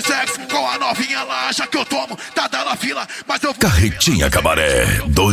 de sexo com a novinha, ela acha que eu tomo, tá dando fila, mas eu... Carretinha Cabaré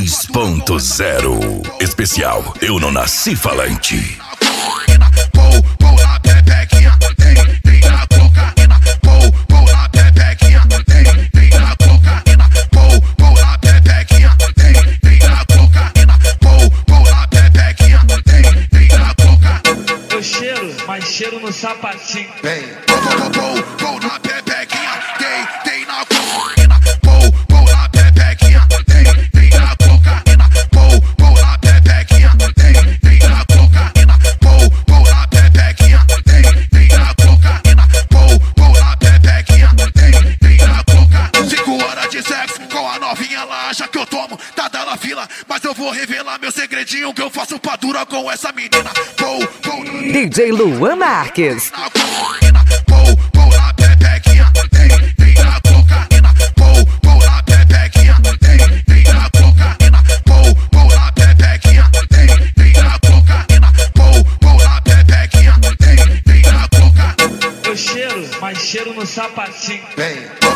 2.0 Especial Eu Não Nasci Falante. Pou na pepequinha, tem na cocaína. Pou na pepequinha, tem na cocaína. Pou na pepequinha, tem na cocaína. Pou na pepequinha, tem na cocaína. Eu cheiro, mas cheiro no sapatinho. Pou na pepequinha, tem na cocaína. Pou na pepequinha, tem na cocaína. Pou na pepequinha, tem na cocaína. Pou na pepequinha, tem na cocaína. Pou na pepequinha, tem na cocaína. 5 horas de sexo com a novinha, ela acha que eu tomo, tá dando fila, mas eu vou revelar meu segredinho que eu faço pra dura com essa menina. DJ Luan Marques. Pou na pepequinha, tem na cocaína. Pou na pepequinha, tem na cocaína. Pou na pepequinha, tem na cocaína. Pou na pepequinha, tem na cocaína. Eu cheiro, mas cheiro no sapatinho.